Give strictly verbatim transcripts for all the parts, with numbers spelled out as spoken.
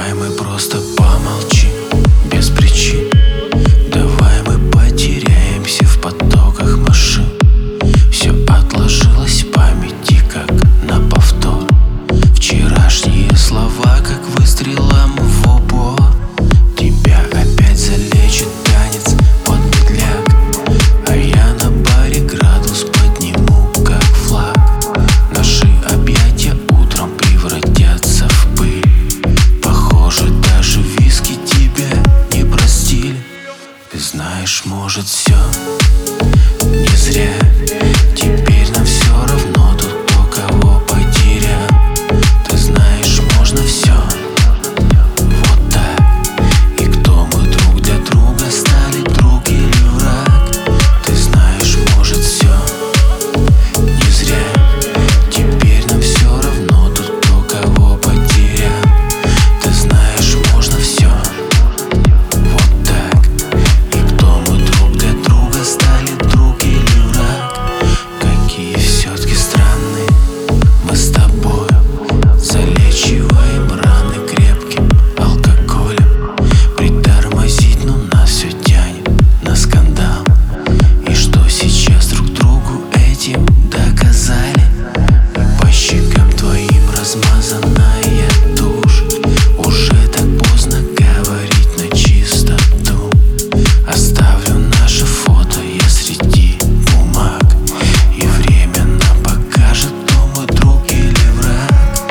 Давай мы просто помолчим без причин. Давай мы потеряемся в потоках машин. Все отложилось в памяти, как на повтор. Вчерашние слова, как выстрелом в упор. Тебя опять залечит танец под медляк, а я на баре градус подниму, как флаг. Наши объятия утром превратятся в пыль. Похоже, даже виски тебя не простили. Ты знаешь, может, все не зря. Теперь нам все равно тут, кто кого потерял. Ты знаешь, можно все вот так. И кто мы друг для друга стали, друг или враг. Ты знаешь, может, все не зря. Теперь нам все равно тут, кто кого потерял. Ты знаешь, можно все вот так. И кто мы друг для друга стали, друг или враг. Какие все-таки странные мы с тобой. Залечиваем раны крепким алкоголем. Притормозить, но нас все тянет на скандал. И что сейчас друг другу этим доказали? По щекам твоим размазанная тушь. Уже так поздно говорить на чистоту. Оставлю наше фото я среди бумаг, и время нам покажет, кто мы, друг или враг.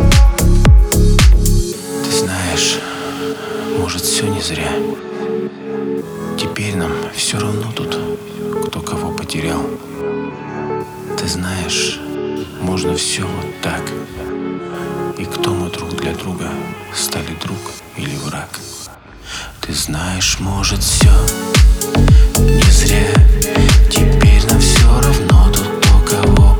Ты знаешь, может, все не зря. Теперь нам все равно тут, кто кого потерял. Ты знаешь, можно все вот так. И кто мы друг для друга стали, друг или враг. Ты знаешь, может, все не зря. Теперь нам все равно тут, кто кого